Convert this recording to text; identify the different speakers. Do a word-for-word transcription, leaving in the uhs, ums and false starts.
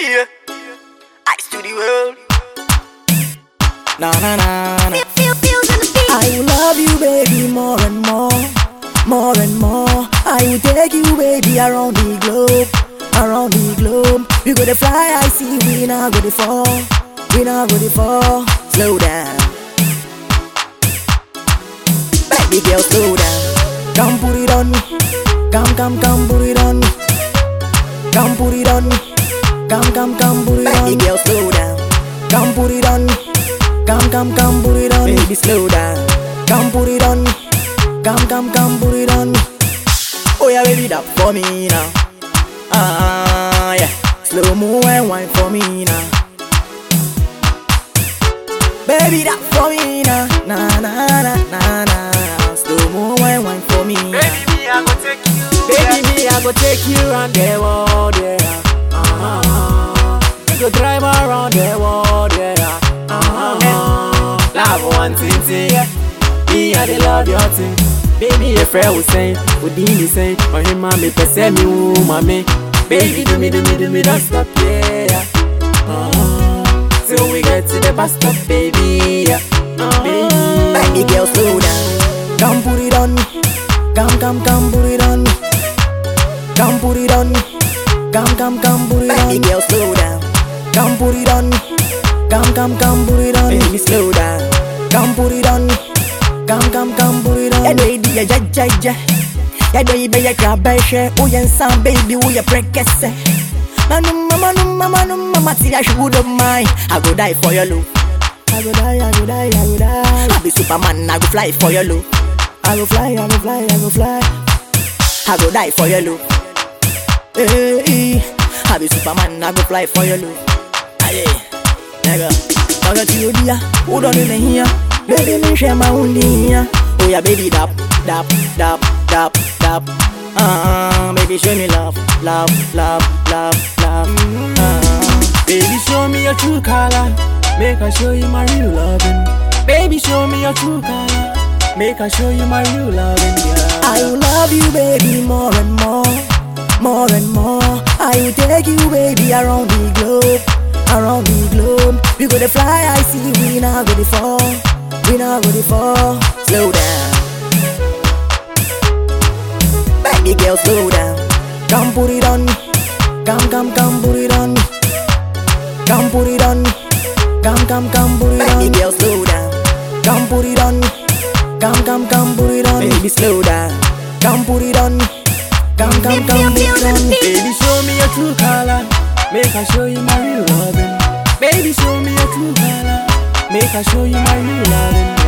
Speaker 1: Yeah, ice to the world.
Speaker 2: Na na na na.
Speaker 3: Feel, feels in the beat.
Speaker 2: I will love you, baby, more and more, more and more. I will take you, baby, around the globe, around the globe. We go to fly, I see we not go to fall, we not go to fall. Slow down, baby girl, slow down. Come put it on me, come, come, come, put it on me. Come put it on me, come, come, come, put it on me. Baby girl, slow down. Come put it on me, come, come, come, put it on me. Baby, slow down. Come put it on me, come, come, come, put it on me. Oh yeah, baby, that for me now. Ah yeah, slow mo and wine for me now. Baby, that for me now. Na na na na na. Slow mo and wine for me now.
Speaker 1: Baby, me, I go take you.
Speaker 2: Baby, me, I go take you around the world, yeah. Uh-huh. We go drive around the world, yeah. Uh-huh. Love one thing, yeah. Me, I dey love your thing. Baby, a friend was saying, would be saying, or him, mommy, percent me, mommy. Baby, do me, do me, do me, don't stop, yeah. Uh-huh. Till we get to the bus stop, baby, yeah. Uh-huh. Baby, baby girl, slow down. Come put it on me. Come, come, come, put it on me. Come put it on me. Come, come, come, put it on me. Baby girl, slow down. Come put it on me. Come, come, come, put it on me. Baby, slow down. Come put it on me. Come, come, come, put it on me. Yeah, baby, yeah, yeah, yeah, yeah. Yeah, baby, yeah, grab a share. Oh, yeah, son, baby, oh, yeah, breakfast. Manu, mama, mama, mama, mama, see, I should have mind. I go die for your love. I go die, I go die, I go die. I be Superman, I go fly for your love. I go fly, I go fly, I go fly. I go die for your love. Hey, hey. I be Superman, I go fly for your love. Aye, nigga. I got you there, hold on in here. Baby, me share my own here. Oh yeah, baby, dap, dap, dap, dap, dap. Uh, baby, show me love, love, love, love, love. Uh, baby, show me your true color. Make I show you my real loving. Baby, show me your true color. Make I show you my real loving, yeah. I will love you, baby, more and more, more and more. I will take you, baby, around the globe, around the globe. We go to fly, I see we not go to fall, we not go to fall. Slow down, baby girl, slow down. Come put it on me, come, come, come, put it on me. Come put it on me, come, come, come, put it on me. Baby girl, slow down. Come put it on me. Come, come, come, put it on me. Baby, slow down. Come put it on me. Come, come, come, put it on me. Baby, show me your true color. Make I show you my real loving. Baby, show me your true color. Make I show you my real loving.